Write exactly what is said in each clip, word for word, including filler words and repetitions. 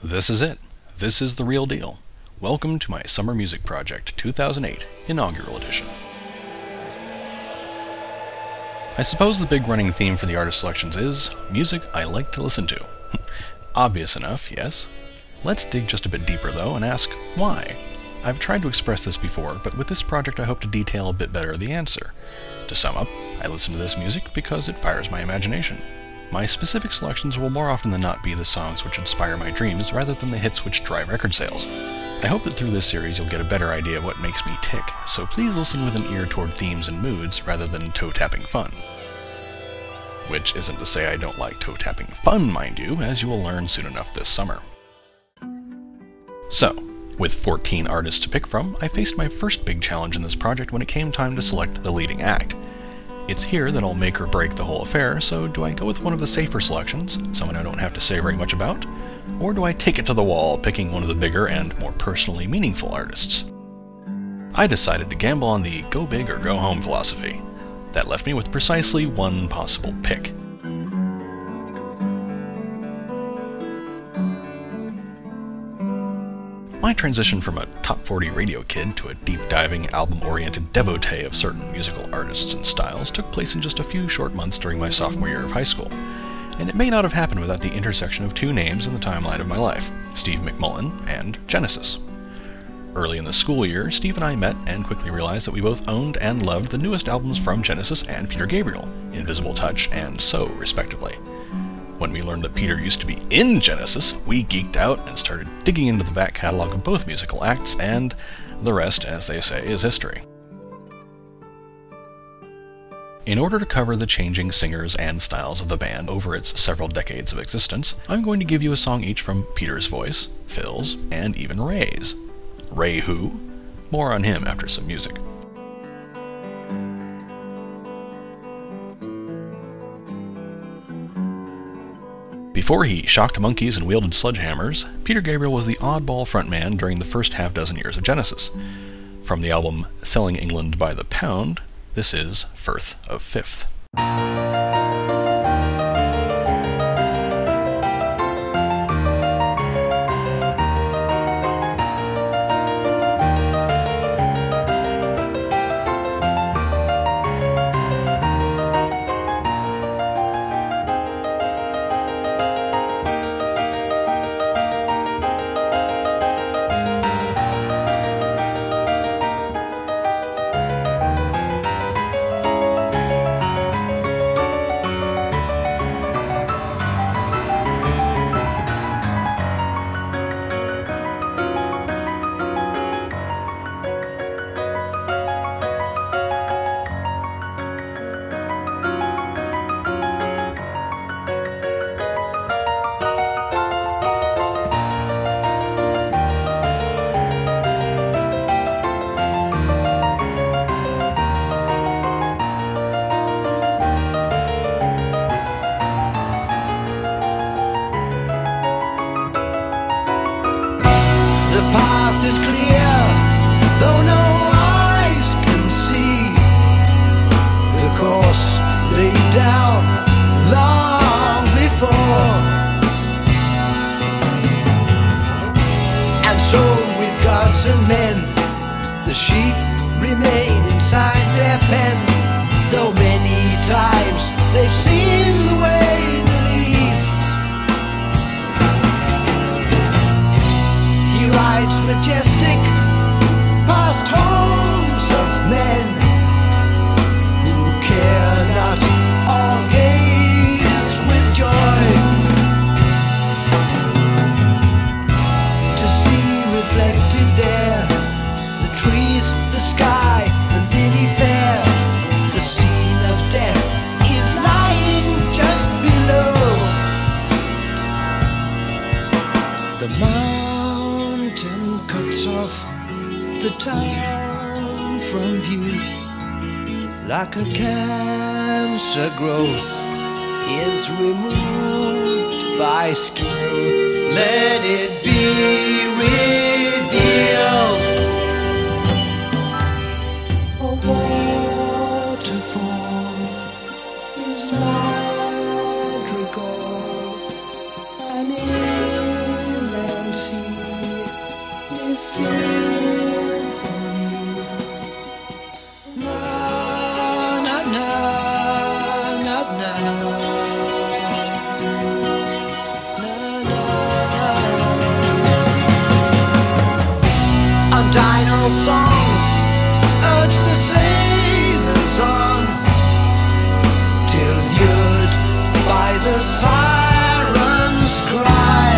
This is it. This is the real deal. Welcome to my Summer Music Project two thousand eight Inaugural Edition. I suppose the big running theme for the artist selections is music I like to listen to. Obvious enough, yes. Let's dig just a bit deeper though and ask why. I've tried to express this before, but with this project I hope to detail a bit better the answer. To sum up, I listen to this music because it fires my imagination. My specific selections will more often than not be the songs which inspire my dreams rather than the hits which drive record sales. I hope that through this series you'll get a better idea of what makes me tick, so please listen with an ear toward themes and moods rather than toe-tapping fun. Which isn't to say I don't like toe-tapping fun, mind you, as you will learn soon enough this summer. So, with fourteen artists to pick from, I faced my first big challenge in this project when it came time to select the leading act. It's here that I'll make or break the whole affair, so do I go with one of the safer selections, someone I don't have to say very much about, or do I take it to the wall, picking one of the bigger and more personally meaningful artists? I decided to gamble on the go big or go home philosophy. That left me with precisely one possible pick. My transition from a top forty radio kid to a deep-diving, album-oriented devotee of certain musical artists and styles took place in just a few short months during my sophomore year of high school. And it may not have happened without the intersection of two names in the timeline of my life, Steve McMullen and Genesis. Early in the school year, Steve and I met and quickly realized that we both owned and loved the newest albums from Genesis and Peter Gabriel, Invisible Touch and So, respectively. When we learned that Peter used to be in Genesis, we geeked out and started digging into the back catalog of both musical acts, and the rest, as they say, is history. In order to cover the changing singers and styles of the band over its several decades of existence, I'm going to give you a song each from Peter's voice, Phil's, and even Ray's. Ray who? More on him after some music. Before he shocked monkeys and wielded sledgehammers, Peter Gabriel was the oddball frontman during the first half dozen years of Genesis. From the album Selling England by the Pound, this is Firth of Fifth. The path is clear, though no eyes can see. The course laid down long before, and so with gods and men, the sheep remain inside their pen. Though many times they've seen the way to leave, he rides majestic past homes of men who care not or gaze with joy to see reflected there the trees, the sky, and lily fair. The scene of death is lying just below. The mountain cuts off the town from view, like a cancer growth is removed by skill. Let it be revealed. A waterfall is madrigal, an inland songs urge the sailors on, till lured by the siren's cry.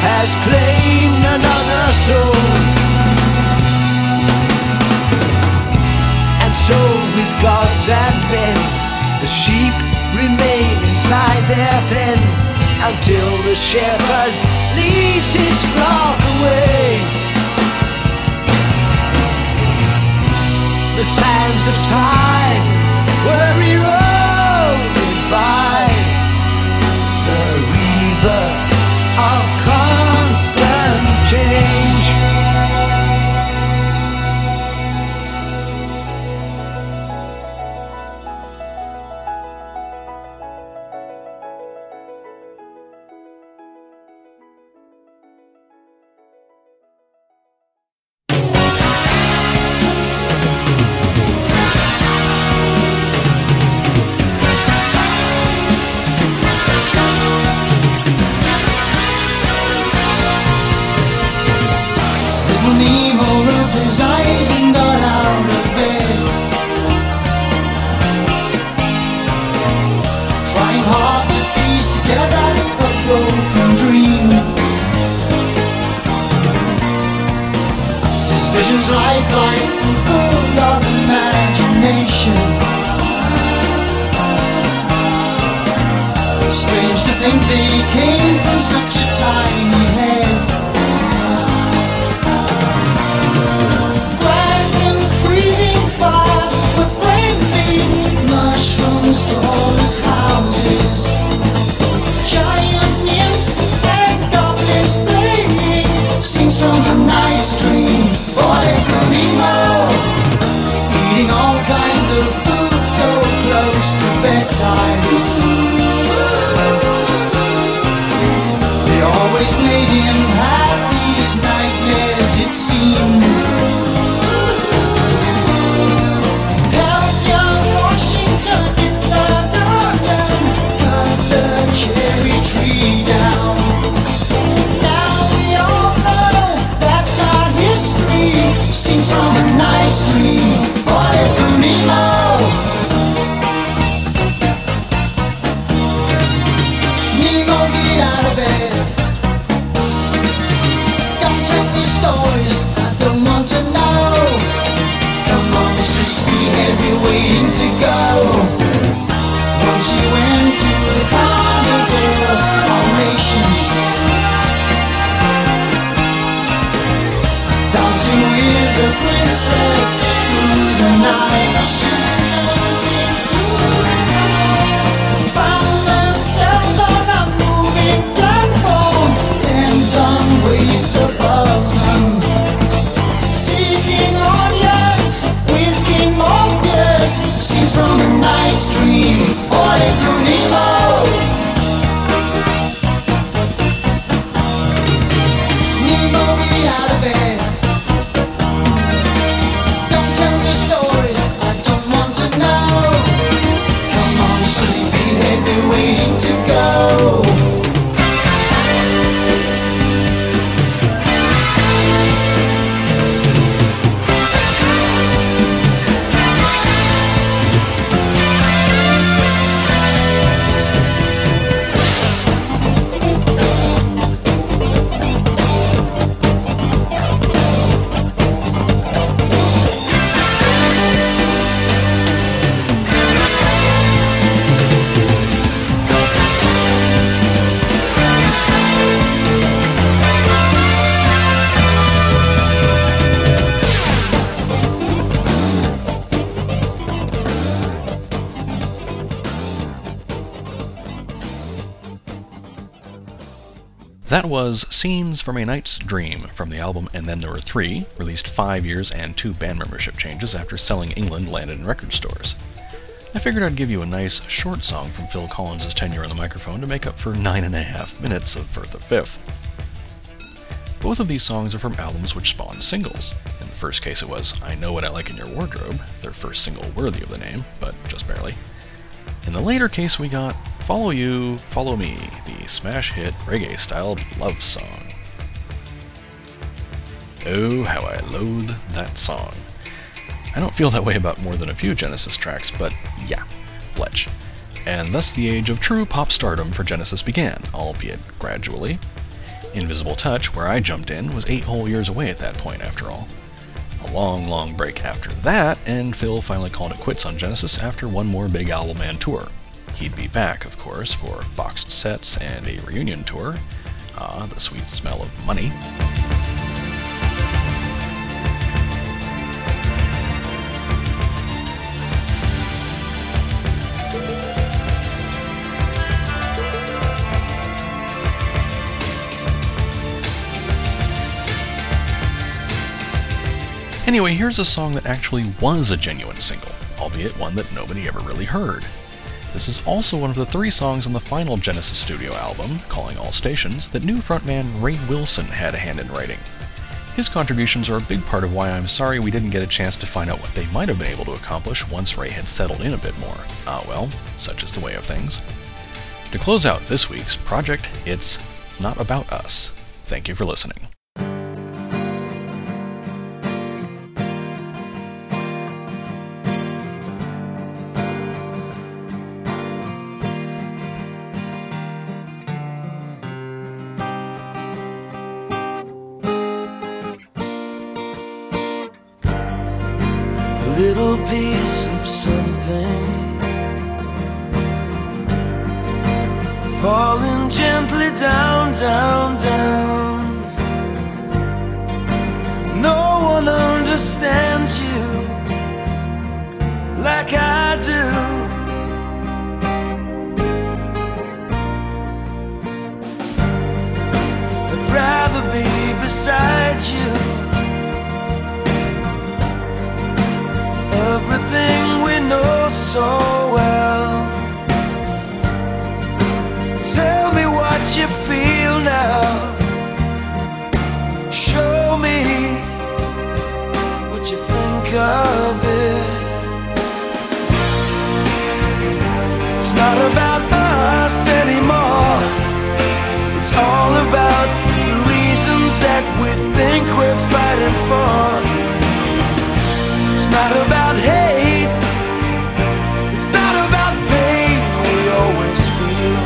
has claimed another soul. And so with gods and men, the sheep remain inside their pen, until the shepherd leads his flock away. The sands of time were eroded by the rebirth of constant change. His eyes and got out of bed, trying hard to piece together a broken dream. His visions lifelike and full of imagination. Strange to think they came from such a tiny head. Mushrooms tall as houses, giant nymphs and goblins playing scenes from a night's dream. Boy, Nemo, eating all kinds of food so close to bedtime. They always made him have these nightmares, it seemed. Cherry tree down. Now we all know that's not history. Scenes from a night's dream. What if Nemo? Nemo, get out of bed. Don't tell me stories I don't want to know. Come on, sleepyhead, be waiting to go. Once she went to the carnival, all nations, dancing with the princess through the night. Dancing through the night, found themselves on a moving platform, ten ton weights above them, seeking audience with King Morpheus. Scenes from a night's dream. What if Nemo? Nemo, get out of bed. Don't tell me stories I don't want to know. Come on, sleepyhead, be waiting to go. That was Scenes from a Night's Dream from the album And Then There Were Three, released five years and two band membership changes after Selling England landed in record stores. I figured I'd give you a nice, short song from Phil Collins' tenure on the microphone to make up for nine and a half minutes of Firth of Fifth. Both of these songs are from albums which spawned singles. In the first case it was I Know What I Like in Your Wardrobe, their first single worthy of the name, but just barely. In the later case we got Follow You, Follow Me, the smash hit reggae-styled love song. Oh, how I loathe that song. I don't feel that way about more than a few Genesis tracks, but yeah, Lech. And thus the age of true pop stardom for Genesis began, albeit gradually. Invisible Touch, where I jumped in, was eight whole years away at that point, after all. A long, long break after that, and Phil finally called it quits on Genesis after one more big album and tour. He'd be back, of course, for boxed sets and a reunion tour. Ah, the sweet smell of money. Anyway, here's a song that actually was a genuine single, albeit one that nobody ever really heard. This is also one of the three songs on the final Genesis studio album, Calling All Stations, that new frontman Ray Wilson had a hand in writing. His contributions are a big part of why I'm sorry we didn't get a chance to find out what they might have been able to accomplish once Ray had settled in a bit more. Ah well, such is the way of things. To close out this week's project, it's Not About Us. Thank you for listening. Little piece of something falling gently down, down, down. No one understands you like I do. I'd rather be beside you. Everything we know so well. Tell me what you feel now. Show me what you think of it. It's not about us anymore. It's all about the reasons that we think we're fighting for. It's not about hate. It's not about pain we always feel.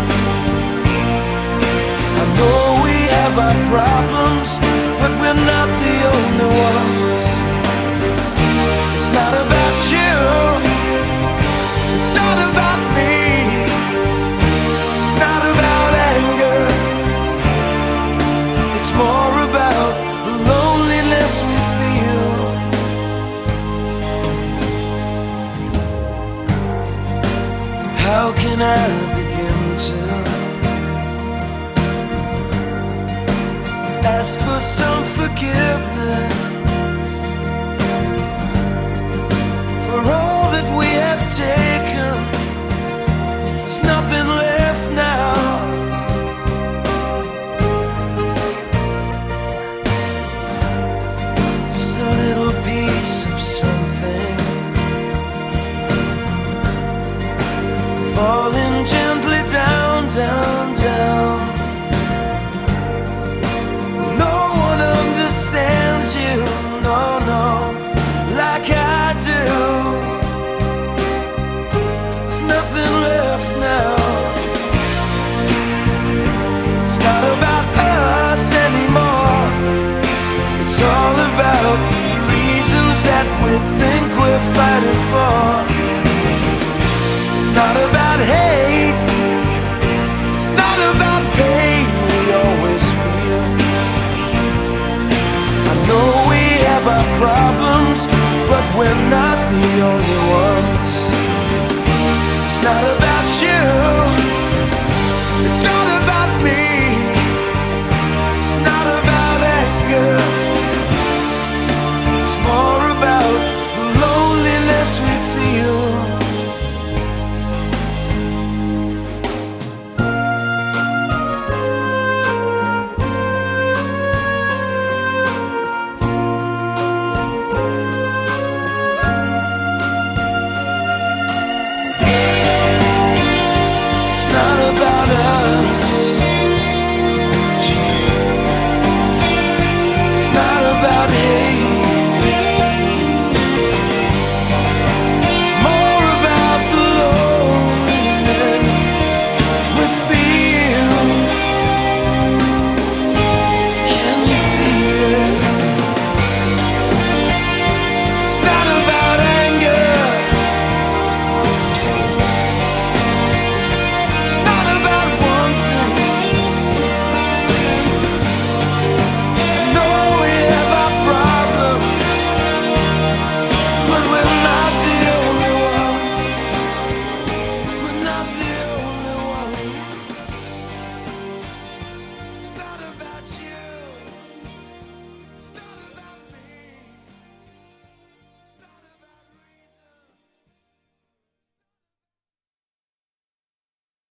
I know we have our problems, but we're not the only ones. It's not about you. It's not about me. It's not about anger. It's more about the loneliness we feel. How can I begin to ask for some forgiveness for all that we have taken? There's nothing left now. Just a little piece of something falling gently down, down, down. No one understands you, no, no, like I do. There's nothing left now. It's not about us anymore. It's all about the reasons that we think we're fighting for.